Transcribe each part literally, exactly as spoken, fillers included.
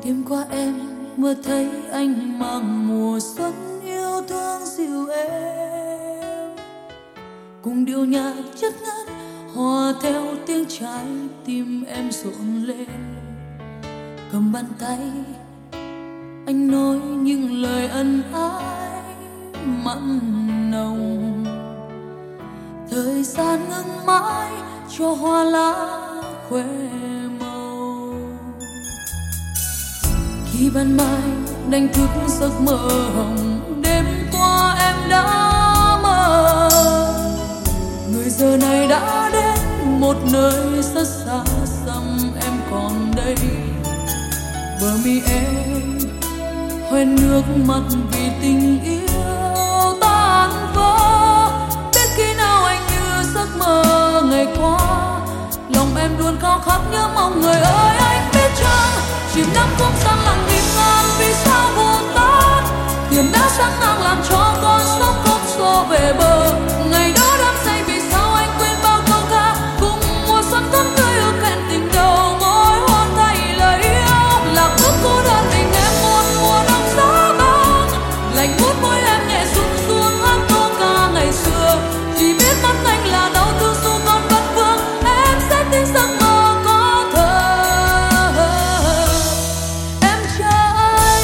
Đêm qua em mơ thấy anh mang mùa xuân yêu thương dịu êm, cùng điệu nhạc chất ngất hòa theo tiếng trái tim em rộn lên. Cầm bàn tay anh nói những lời ân ái mặn nồng, thời gian ngừng mãi cho hoa lá khoe màu. Khi ban mai đánh thức giấc mơ hồng, đêm qua em đã mơ, người giờ này đã đến một nơi rất xa xăm, em còn đây. Bờ mi em hoen nước mắt vì tình yêu tan vỡ. Biết khi nào anh như giấc mơ ngày qua, lòng em luôn khao khát nhớ mong người ơi. Anh biết chăng chìm đắm không gian lặng nghìn ngàn vì sao vô tát, thuyền đã sáng ngang làm cho con sóng không xô về bờ. Ngày đó đắm say vì sao anh quên bao câu ca, cùng mùa xuân thắm tươi ước hẹn tình đầu môi hôn thay lời yêu. Lạc bước cô đơn tình em một mùa đông giá băng, lạnh buốt môi em nhẹ run run hát câu ca ngày xưa. Chỉ biết mắt anh là đau thương dù còn vẫn vương, em sẽ tin giấc mơ có thật. Em chờ anh.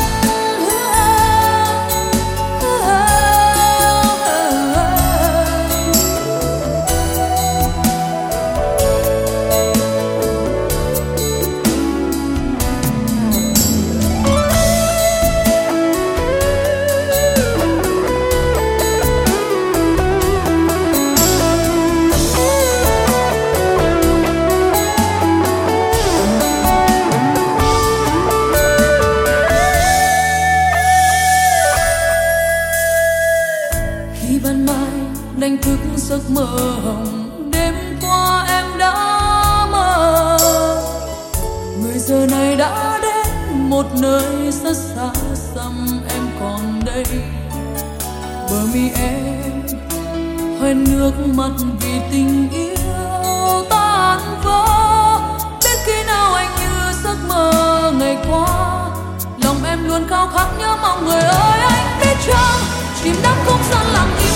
Khi ban mai đánh thức giấc mơ hồng, đêm qua em đã mơ, người giờ này đã đến một nơi rất xa xăm, em còn đây. Bờ mi em hoen nước mắt vì tình yêu tan vỡ. Biết khi nào anh như giấc mơ ngày qua, lòng em luôn khao khát nhớ mong người ơi. Anh biết chăng chìm đắm không gian lặng